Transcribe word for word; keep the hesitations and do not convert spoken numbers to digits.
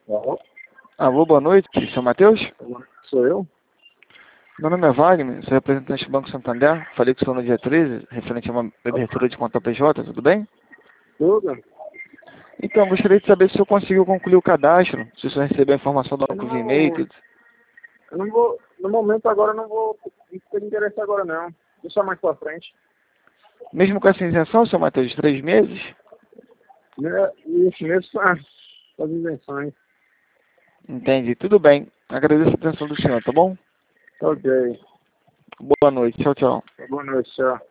Alô? Alô, boa noite, seu Matheus? Sou eu? Meu nome é Wagner, sou representante do Banco Santander. Falei com o senhor no dia treze, referente a uma abertura de conta P J, tudo bem? Tudo? Então, gostaria de saber se o senhor conseguiu concluir o cadastro, se o senhor recebeu a informação do Eu banco não, via e-mail, tudo. eu não vou, no momento agora eu não vou ter interesse agora não. Deixa mais pra frente. Mesmo com essa isenção, seu Matheus, de três meses? Né, Isso mesmo são as as invenções. Entendi, tudo bem. Agradeço a atenção do senhor, tá bom? Ok. Boa noite, tchau, tchau. Boa noite, tchau.